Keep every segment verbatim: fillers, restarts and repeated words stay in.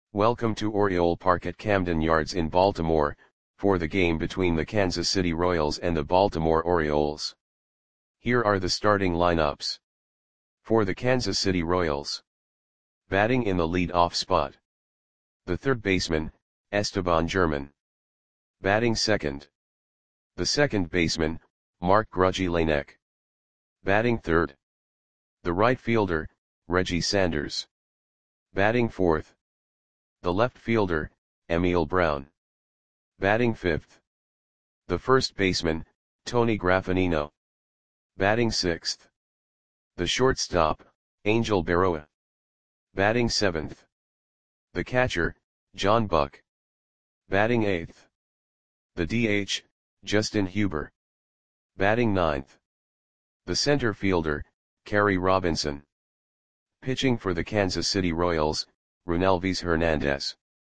Welcome to Oriole Park at Camden Yards in Baltimore, for the game between the Kansas City Royals and the Baltimore Orioles. Here are the starting lineups. For the Kansas City Royals. Batting in the lead-off spot. The third baseman, Esteban German. Batting second. The second baseman, Mark Grudzielanek. Batting third. The right fielder, Reggie Sanders. Batting fourth. The left fielder, Emil Brown. Batting fifth. The first baseman, Tony Graffagnino. Batting sixth. The shortstop, Angel Berroa. Batting seventh. The catcher, John Buck. Batting eighth. The D H, Justin Huber. Batting ninth. The center fielder, Kerry Robinson. Pitching for the Kansas City Royals, Runelvis Hernandez.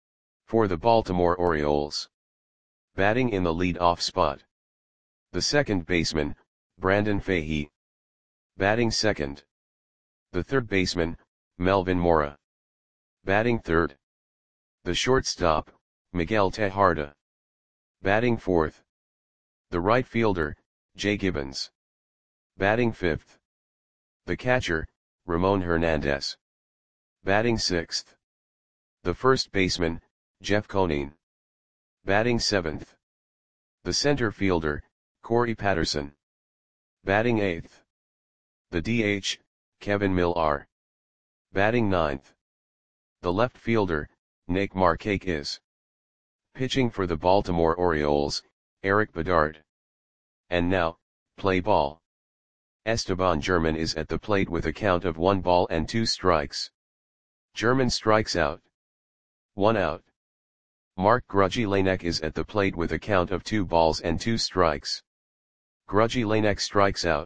For the Baltimore Orioles. Batting in the lead-off spot. The second baseman, Brandon Fahey. Batting second. The third baseman, Melvin Mora. Batting third. The shortstop, Miguel Tejada. Batting fourth. The right fielder, Jay Gibbons. Batting fifth. The catcher, Ramon Hernandez. Batting sixth. The first baseman, Jeff Conine. Batting seventh. The center fielder, Corey Patterson. Batting eighth. The D H, Kevin Millar. Batting ninth. The left fielder, Nick Markakis. Pitching for the Baltimore Orioles, Eric Bedard. And now, play ball. Esteban German is at the plate with a count of one ball and two strikes. German strikes out. One out. Mark Grudzielanek is at the plate with a count of two balls and two strikes. Grudzielanek strikes out.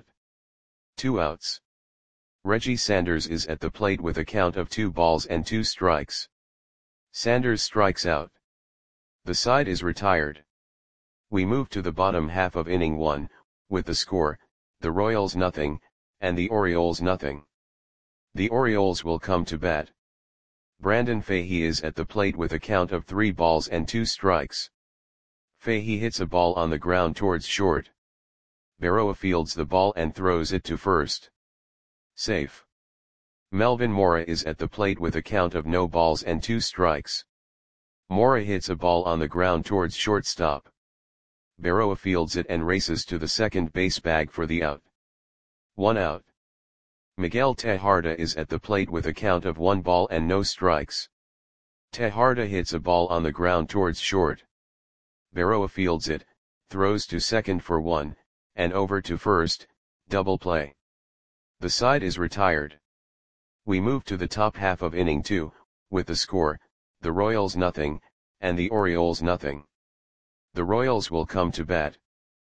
Two outs. Reggie Sanders is at the plate with a count of two balls and two strikes. Sanders strikes out. The side is retired. We move to the bottom half of inning one, with the score, the Royals nothing, and the Orioles nothing. The Orioles will come to bat. Brandon Fahey is at the plate with a count of three balls and two strikes. Fahey hits a ball on the ground towards short. Berroa fields the ball and throws it to first. Safe. Melvin Mora is at the plate with a count of no balls and two strikes. Mora hits a ball on the ground towards shortstop. Berroa fields it and races to the second base bag for the out. One out. Miguel Tejada is at the plate with a count of one ball and no strikes. Tejada hits a ball on the ground towards short. Berroa fields it, throws to second for one, and over to first, double play. The side is retired. We move to the top half of inning two, with the score, the Royals nothing, and the Orioles nothing. The Royals will come to bat.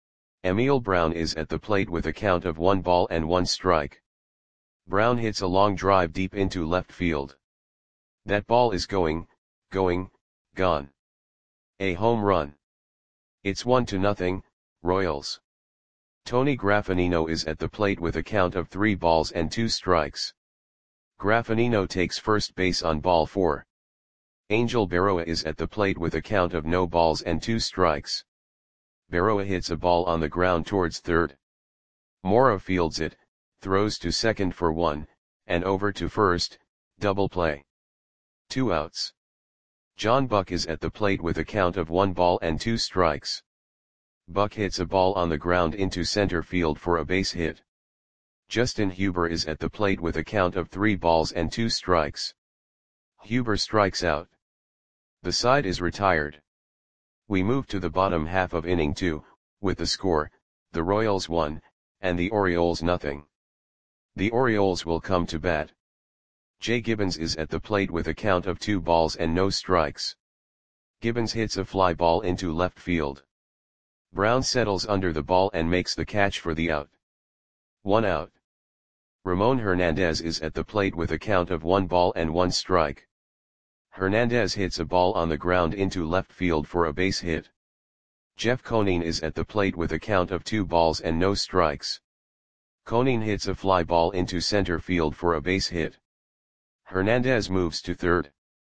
Emil Brown is at the plate with a count of one ball and one strike. Brown hits a long drive deep into left field. That ball is going, going, gone. A home run. It's one to nothing, Royals. Tony Graffagnino is at the plate with a count of three balls and two strikes. Graffagnino takes first base on ball four. Angel Berroa is at the plate with a count of no balls and two strikes. Berroa hits a ball on the ground towards third. Mora fields it, throws to second for one, and over to first, double play. Two outs. John Buck is at the plate with a count of one ball and two strikes. Buck hits a ball on the ground into center field for a base hit. Justin Huber is at the plate with a count of three balls and two strikes. Huber strikes out. The side is retired. We move to the bottom half of inning two, with the score, the Royals one, and the Orioles nothing. The Orioles will come to bat. Jay Gibbons is at the plate with a count of two balls and no strikes. Gibbons hits a fly ball into left field. Brown settles under the ball and makes the catch for the out. One out. Ramon Hernandez is at the plate with a count of one ball and one strike. Hernandez hits a ball on the ground into left field for a base hit. Jeff Conine is at the plate with a count of two balls and no strikes. Conine hits a fly ball into center field for a base hit. Hernandez moves to third.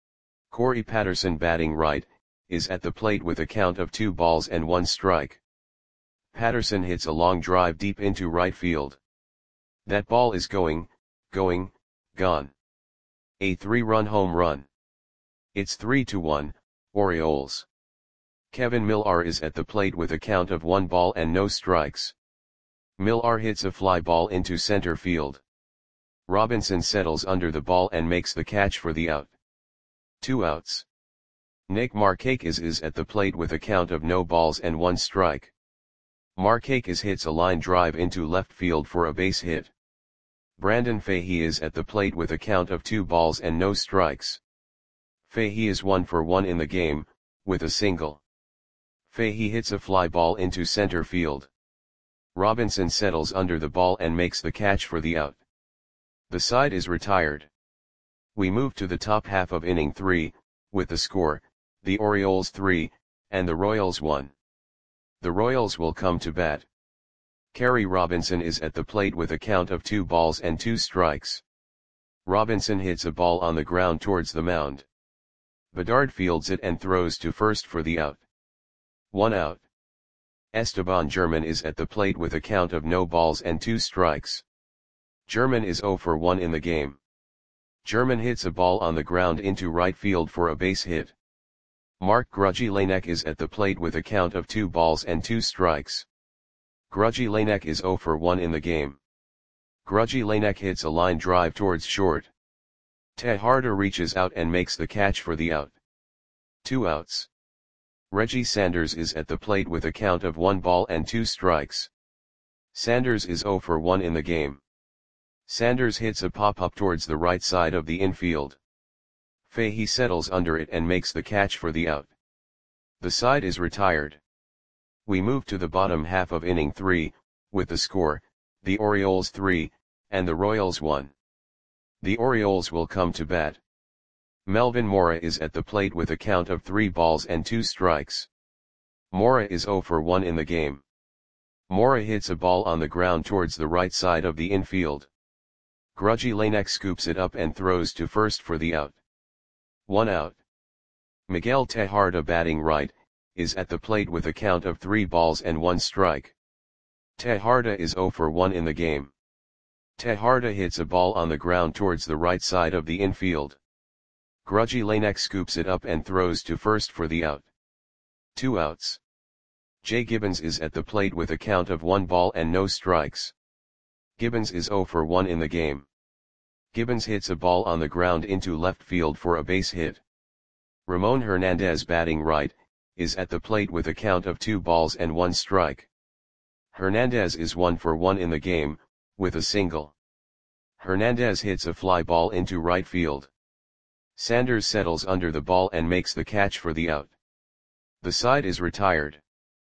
Corey Patterson batting right, is at the plate with a count of two balls and one strike. Patterson hits a long drive deep into right field. That ball is going, going, gone. A three-run home run. It's three to one, Orioles. Kevin Millar is at the plate with a count of one ball and no strikes. Millar hits a fly ball into center field. Robinson settles under the ball and makes the catch for the out. Two outs. Nick Markakis is at the plate with a count of no balls and one strike. Markakis hits a line drive into left field for a base hit. Brandon Fahey is at the plate with a count of two balls and no strikes. Fahey is one for one in the game, with a single. Fahey hits a fly ball into center field. Robinson settles under the ball and makes the catch for the out. The side is retired. We move to the top half of inning three, with the score, the Orioles three, and the Royals one. The Royals will come to bat. Kerry Robinson is at the plate with a count of two balls and two strikes. Robinson hits a ball on the ground towards the mound. Bedard fields it and throws to first for the out. One out. Esteban German is at the plate with a count of no balls and two strikes. German is zero for one in the game. German hits a ball on the ground into right field for a base hit. Mark Grudzielanek is at the plate with a count of two balls and two strikes. Grudzielanek is zero for one in the game. Grudzielanek hits a line drive towards short. Tejada reaches out and makes the catch for the out. Two outs. Reggie Sanders is at the plate with a count of one ball and two strikes. Sanders is zero for one in the game. Sanders hits a pop-up towards the right side of the infield. Fahey settles under it and makes the catch for the out. The side is retired. We move to the bottom half of inning three, with the score, the Orioles three, and the Royals one. The Orioles will come to bat. Melvin Mora is at the plate with a count of three balls and two strikes. Mora is zero for one in the game. Mora hits a ball on the ground towards the right side of the infield. Grudzielanek scoops it up and throws to first for the out. One out. Miguel Tejada batting right, is at the plate with a count of three balls and one strike. Tejada is zero for one in the game. Tejada hits a ball on the ground towards the right side of the infield. Grudzielanek scoops it up and throws to first for the out. Two outs. Jay Gibbons is at the plate with a count of one ball and no strikes. Gibbons is zero for one in the game. Gibbons hits a ball on the ground into left field for a base hit. Ramon Hernandez batting right, is at the plate with a count of two balls and one strike. Hernandez is one for one in the game, with a single. Hernandez hits a fly ball into right field. Sanders settles under the ball and makes the catch for the out. The side is retired.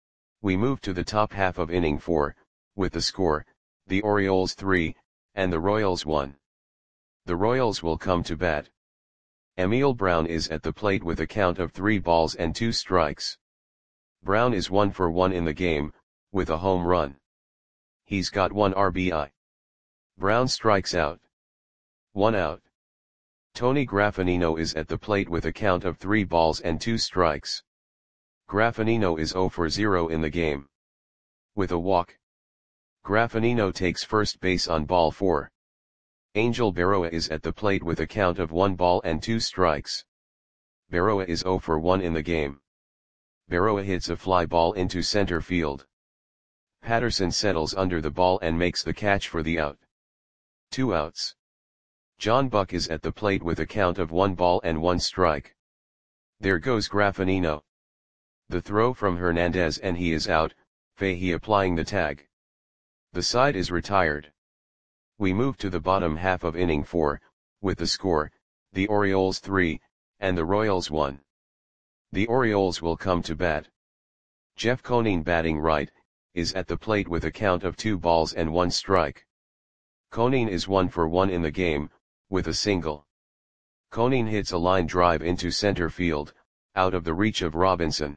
We move to the top half of inning four, with the score, the Orioles three, and the Royals one. The Royals will come to bat. Emil Brown is at the plate with a count of three balls and two strikes. Brown is one for one in the game, with a home run. He's got one R B I. Brown strikes out. One out. Tony Graffinino is at the plate with a count of three balls and two strikes. Graffinino is zero for zero in the game. With a walk. Graffinino takes first base on ball four. Angel Berroa is at the plate with a count of one ball and two strikes. Berroa is zero for one in the game. Berroa hits a fly ball into center field. Patterson settles under the ball and makes the catch for the out. Two outs. John Buck is at the plate with a count of one ball and one strike. There goes Graffinino. The throw from Hernandez and he is out, Fahey applying the tag. The side is retired. We move to the bottom half of inning four, with the score, the Orioles three, and the Royals one. The Orioles will come to bat. Jeff Conine batting right, is at the plate with a count of two balls and one strike. Conine is one for one in the game, with a single. Conine hits a line drive into center field, out of the reach of Robinson.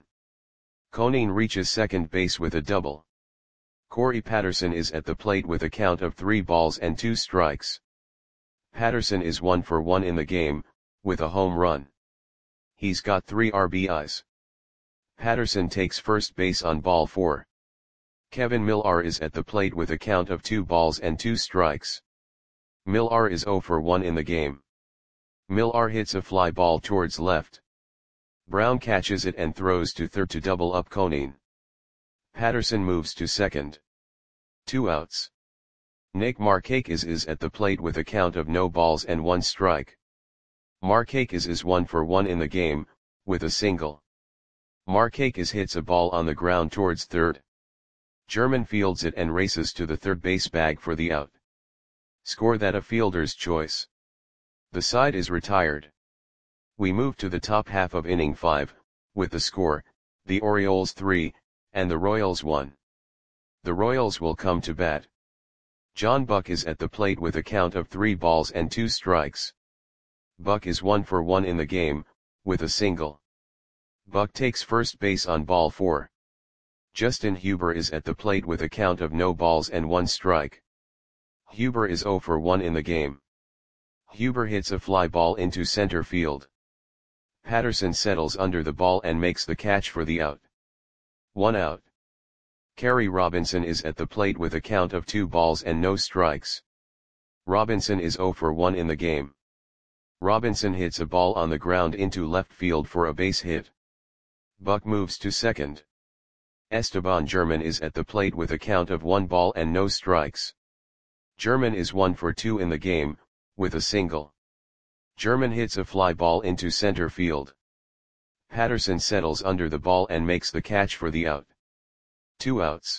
Conine reaches second base with a double. Corey Patterson is at the plate with a count of three balls and two strikes. Patterson is one for one in the game, with a home run. He's got three R B Is. Patterson takes first base on ball four. Kevin Millar is at the plate with a count of two balls and two strikes. Millar is zero for one in the game. Millar hits a fly ball towards left. Brown catches it and throws to third to double up Conine. Patterson moves to second. Two outs. Nick Markakis is at the plate with a count of no balls and one strike. Markakis is one for one in the game, with a single. Markakis hits a ball on the ground towards third. German fields it and races to the third base bag for the out. Score that a fielder's choice. The side is retired. We move to the top half of inning five, with the score, the Orioles three, and the Royals one. The Royals will come to bat. John Buck is at the plate with a count of three balls and two strikes. Buck is one for one in the game, with a single. Buck takes first base on ball four. Justin Huber is at the plate with a count of no balls and one strike. Huber is zero for one in the game. Huber hits a fly ball into center field. Patterson settles under the ball and makes the catch for the out. One out. Kerry Robinson is at the plate with a count of two balls and no strikes. Robinson is zero for one in the game. Robinson hits a ball on the ground into left field for a base hit. Buck moves to second. Esteban German is at the plate with a count of one ball and no strikes. German is one for two in the game, with a single. German hits a fly ball into center field. Patterson settles under the ball and makes the catch for the out. Two outs.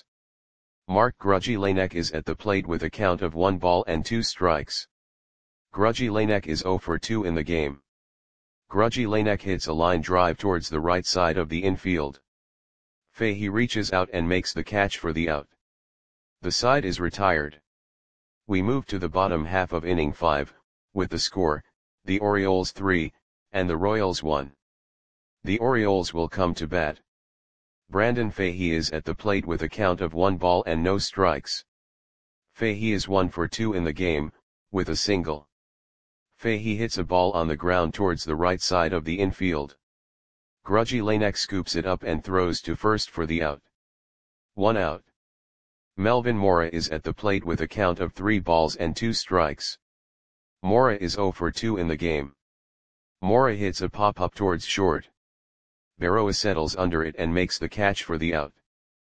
Mark Grudzielanek is at the plate with a count of one ball and two strikes. Grudzielanek is zero for two in the game. Grudzielanek hits a line drive towards the right side of the infield. Fahey reaches out and makes the catch for the out. The side is retired. We move to the bottom half of inning five, with the score, the Orioles three, and the Royals one. The Orioles will come to bat. Brandon Fahey is at the plate with a count of one ball and no strikes. Fahey is one for two in the game, with a single. Fahey hits a ball on the ground towards the right side of the infield. Grudzielanek scoops it up and throws to first for the out. One out. Melvin Mora is at the plate with a count of three balls and two strikes. Mora is zero for two in the game. Mora hits a pop-up towards short. Berroa settles under it and makes the catch for the out.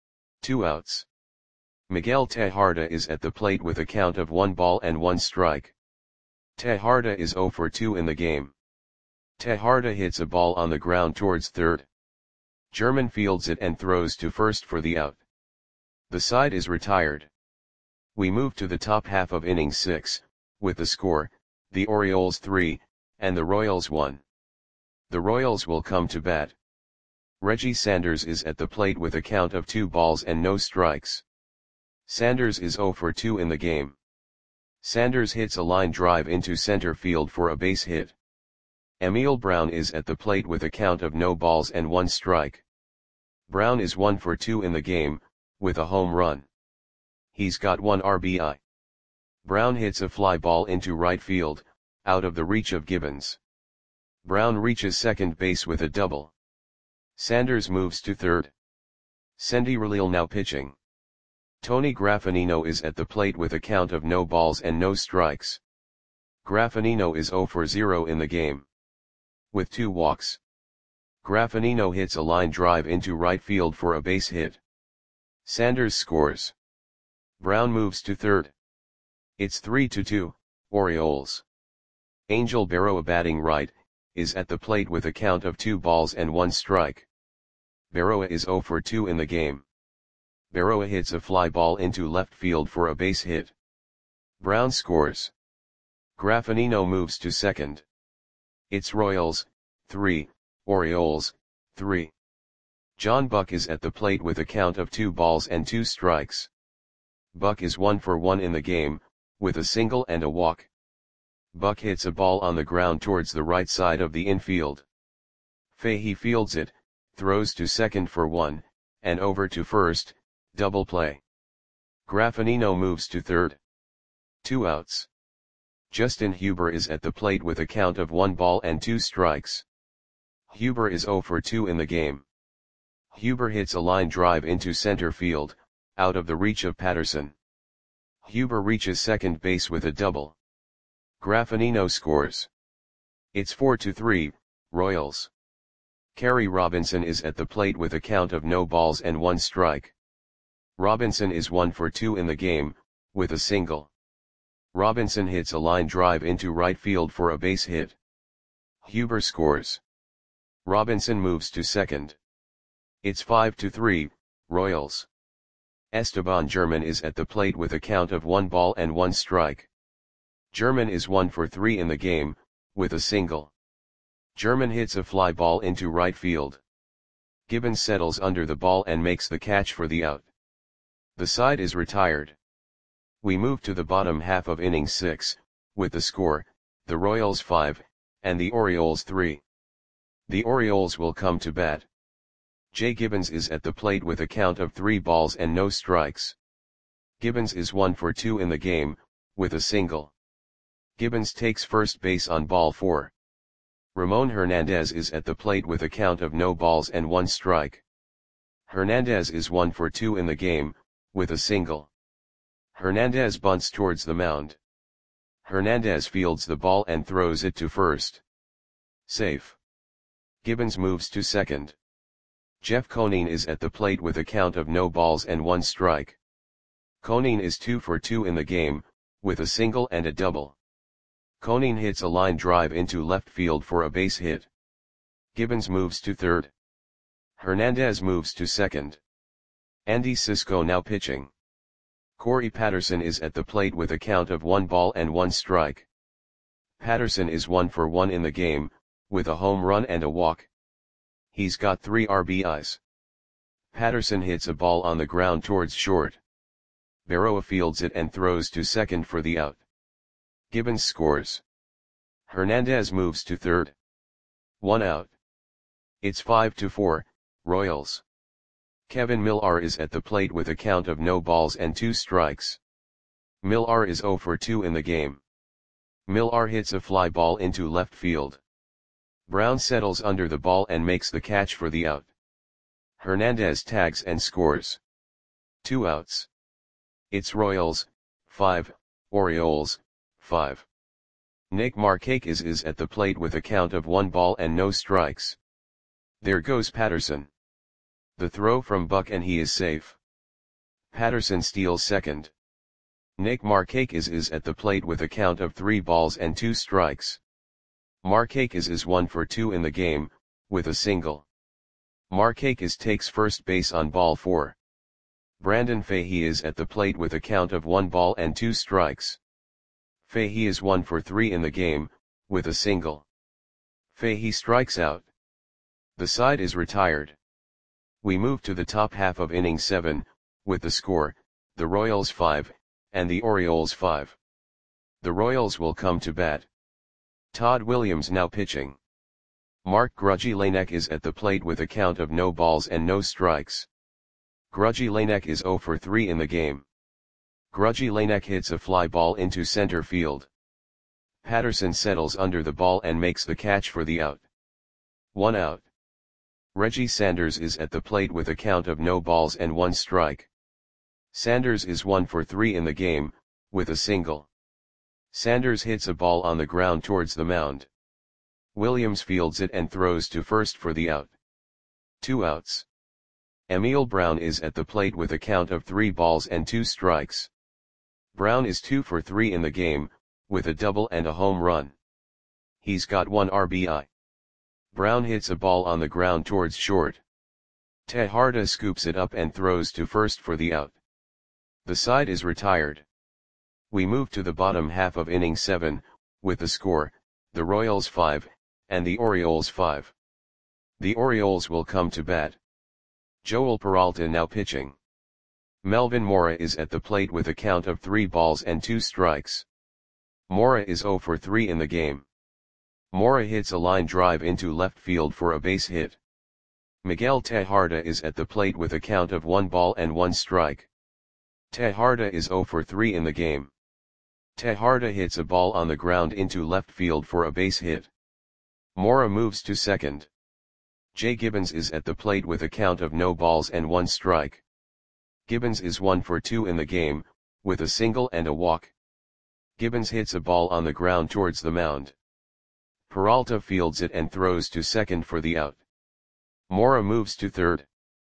Two outs. Miguel Tejada is at the plate with a count of one ball and one strike. Tejada is zero for two in the game. Tejada hits a ball on the ground towards third. German fields it and throws to first for the out. The side is retired. We move to the top half of inning six, with the score, the Orioles three, and the Royals one. The Royals will come to bat. Reggie Sanders is at the plate with a count of two balls and no strikes. Sanders is zero for two in the game. Sanders hits a line drive into center field for a base hit. Emil Brown is at the plate with a count of no balls and one strike. Brown is one for two in the game, with a home run. He's got one R B I. Brown hits a fly ball into right field, out of the reach of Gibbons. Brown reaches second base with a double. Sanders moves to third. Sendy Relil now pitching. Tony Graffinino is at the plate with a count of no balls and no strikes. Graffinino is zero for zero in the game. With two walks. Graffinino hits a line drive into right field for a base hit. Sanders scores. Brown moves to third. It's three to two, Orioles. Angel Berroa batting right, is at the plate with a count of two balls and one strike. Berroa is zero for two in the game. Berroa hits a fly ball into left field for a base hit. Brown scores. Graffinino moves to second. It's Royals, three, Orioles, three. John Buck is at the plate with a count of two balls and two strikes. Buck is one for one in the game, with a single and a walk. Buck hits a ball on the ground towards the right side of the infield. Fahey fields it, throws to second for one, and over to first, double play. Graffinino moves to third. Two outs. Justin Huber is at the plate with a count of one ball and two strikes. Huber is zero for two in the game. Huber hits a line drive into center field, out of the reach of Patterson. Huber reaches second base with a double. Graffinino scores. It's four to three, Royals. Kerry Robinson is at the plate with a count of no balls and one strike. Robinson is one for two in the game, with a single. Robinson hits a line drive into right field for a base hit. Huber scores. Robinson moves to second. It's five to three, Royals. Esteban German is at the plate with a count of one ball and one strike. German is one for three in the game, with a single. German hits a fly ball into right field. Gibbons settles under the ball and makes the catch for the out. The side is retired. We move to the bottom half of inning six, with the score, the Royals five, and the Orioles three. The Orioles will come to bat. Jay Gibbons is at the plate with a count of three balls and no strikes. Gibbons is one for two in the game, with a single. Gibbons takes first base on ball four. Ramon Hernandez is at the plate with a count of no balls and one strike. Hernandez is one for two in the game, with a single. Hernandez bunts towards the mound. Hernandez fields the ball and throws it to first. Safe. Gibbons moves to second. Jeff Conine is at the plate with a count of no balls and one strike. Conine is two for two in the game, with a single and a double. Conine hits a line drive into left field for a base hit. Gibbons moves to third. Hernandez moves to second. Andy Cisco now pitching. Corey Patterson is at the plate with a count of one ball and one strike. Patterson is one for one in the game, with a home run and a walk. He's got three R B Is. Patterson hits a ball on the ground towards short. Berroa fields it and throws to second for the out. Gibbons scores. Hernandez moves to third. One out. It's five to four, Royals. Kevin Millar is at the plate with a count of no balls and two strikes. Millar is zero for two in the game. Millar hits a fly ball into left field. Brown settles under the ball and makes the catch for the out. Hernandez tags and scores. Two outs. It's Royals, five, Orioles, five. Nick Markakis is at the plate with a count of one ball and no strikes. There goes Patterson. The throw from Buck and he is safe. Patterson steals second. Nick Markakis is at the plate with a count of three balls and two strikes. Markakis is one for two in the game, with a single. Markakis takes first base on ball four. Brandon Fahey is at the plate with a count of one ball and two strikes. Fahey is one for three in the game, with a single. Fahey strikes out. The side is retired. We move to the top half of inning seven, with the score, the Royals five, and the Orioles five. The Royals will come to bat. Todd Williams now pitching. Mark Grudzielanek is at the plate with a count of no balls and no strikes. Grudzielanek is zero for three in the game. Grudzielanek hits a fly ball into center field. Patterson settles under the ball and makes the catch for the out. One out. Reggie Sanders is at the plate with a count of no balls and one strike. Sanders is one for three in the game, with a single. Sanders hits a ball on the ground towards the mound. Williams fields it and throws to first for the out. Two outs. Emil Brown is at the plate with a count of three balls and two strikes. Brown is two for three in the game, with a double and a home run. He's got one R B I. Brown hits a ball on the ground towards short. Tejada scoops it up and throws to first for the out. The side is retired. We move to the bottom half of inning seven, with the score, the Royals five, and the Orioles five. The Orioles will come to bat. Joel Peralta now pitching. Melvin Mora is at the plate with a count of three balls and two strikes. Mora is zero for three in the game. Mora hits a line drive into left field for a base hit. Miguel Tejada is at the plate with a count of one ball and one strike. Tejada is zero for three in the game. Tejada hits a ball on the ground into left field for a base hit. Mora moves to second. Jay Gibbons is at the plate with a count of no balls and one strike. Gibbons is one for two in the game, with a single and a walk. Gibbons hits a ball on the ground towards the mound. Peralta fields it and throws to second for the out. Mora moves to third.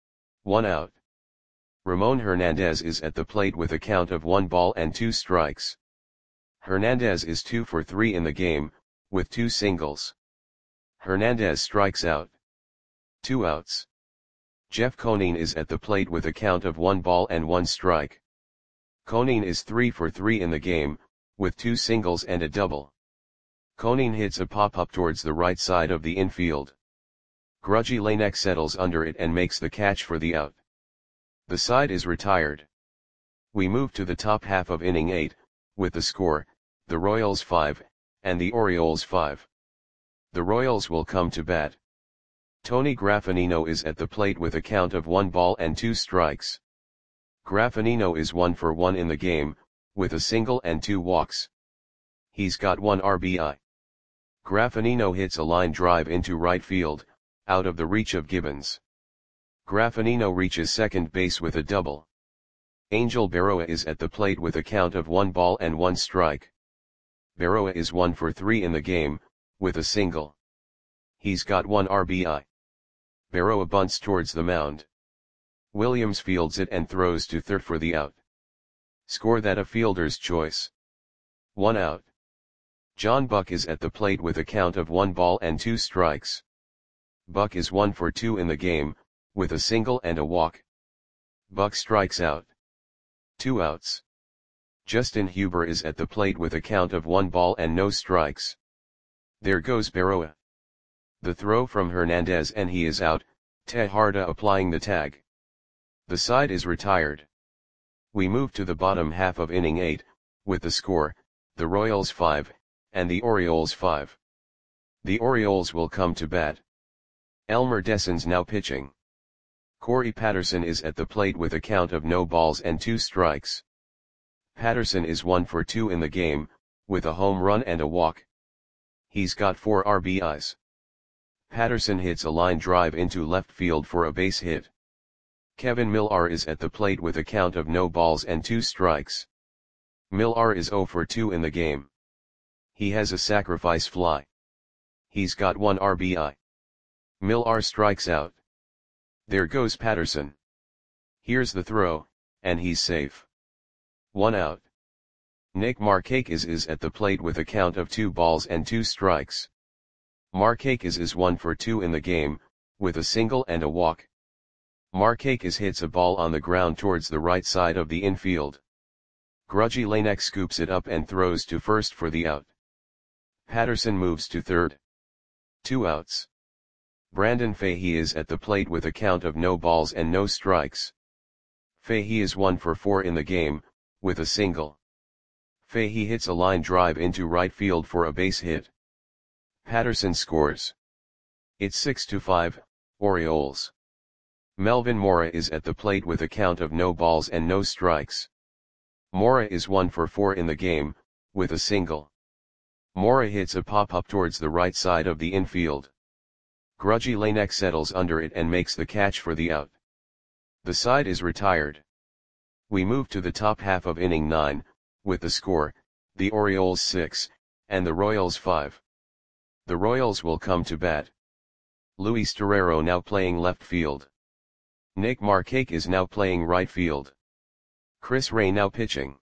One out. Ramon Hernandez is at the plate with a count of one ball and two strikes. Hernandez is two for three in the game, with two singles. Hernandez strikes out. Two outs. Jeff Conine is at the plate with a count of one ball and one strike. Conine is three for three in the game, with two singles and a double. Conine hits a pop-up towards the right side of the infield. Grudgy Lanek settles under it and makes the catch for the out. The side is retired. We move to the top half of inning eight, with the score, the Royals five, and the Orioles five. The Royals will come to bat. Tony Graffinino is at the plate with a count of one ball and two strikes. Graffinino is one for one in the game, with a single and two walks. He's got one R B I. Graffinino hits a line drive into right field, out of the reach of Gibbons. Graffinino reaches second base with a double. Angel Berroa is at the plate with a count of one ball and one strike. Berroa is one for three in the game, with a single. He's got one R B I. Berroa bunts towards the mound. Williams fields it and throws to third for the out. Score that a fielder's choice. One out. John Buck is at the plate with a count of one ball and two strikes. Buck is one for two in the game, with a single and a walk. Buck strikes out. Two outs. Justin Huber is at the plate with a count of one ball and no strikes. There goes Berroa. The throw from Hernandez and he is out, Tejarda applying the tag. The side is retired. We move to the bottom half of inning eight, with the score, the Royals five, and the Orioles five. The Orioles will come to bat. Elmer Desson's now pitching. Corey Patterson is at the plate with a count of no balls and two strikes. Patterson is one for two in the game, with a home run and a walk. He's got four R B Is. Patterson hits a line drive into left field for a base hit. Kevin Millar is at the plate with a count of no balls and two strikes. Millar is zero for two in the game. He has a sacrifice fly. He's got one R B I. Millar strikes out. There goes Patterson. Here's the throw, and he's safe. One out. Nick Markakis is at the plate with a count of two balls and two strikes. Markakis is one for two in the game, with a single and a walk. Markakis hits a ball on the ground towards the right side of the infield. Grudgy Lanek scoops it up and throws to first for the out. Patterson moves to third. Two outs. Brandon Fahey is at the plate with a count of no balls and no strikes. Fahey is one for four in the game, with a single. Fahey hits a line drive into right field for a base hit. Patterson scores. It's six to five, Orioles. Melvin Mora is at the plate with a count of no balls and no strikes. Mora is one for four in the game, with a single. Mora hits a pop-up towards the right side of the infield. Grudgy Lanek settles under it and makes the catch for the out. The side is retired. We move to the top half of inning nine, with the score, the Orioles six, and the Royals five. The Royals will come to bat. Luis Torrero now playing left field. Nick Markakis is now playing right field. Chris Ray now pitching.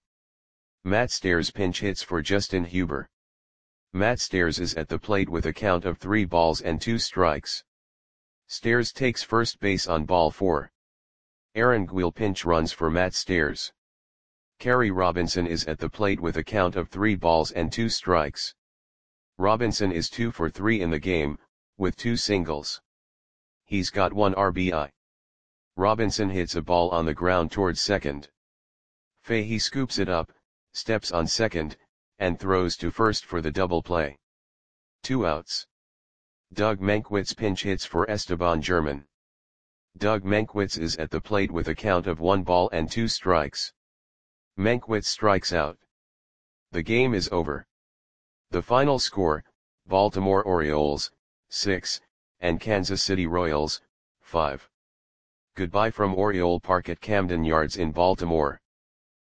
Matt Stairs pinch hits for Justin Huber. Matt Stairs is at the plate with a count of three balls and two strikes. Stairs takes first base on ball four. Aaron Guil pinch runs for Matt Stairs. Kerry Robinson is at the plate with a count of three balls and two strikes. Robinson is two for three in the game, with two singles. He's got one R B I. Robinson hits a ball on the ground towards second. Fahey scoops it up, steps on second, and throws to first for the double play. Two outs. Doug Mankiewicz pinch hits for Esteban German. Doug Mankiewicz is at the plate with a count of one ball and two strikes. Mankiewicz strikes out. The game is over. The final score, Baltimore Orioles, six, and Kansas City Royals, five. Goodbye from Oriole Park at Camden Yards in Baltimore.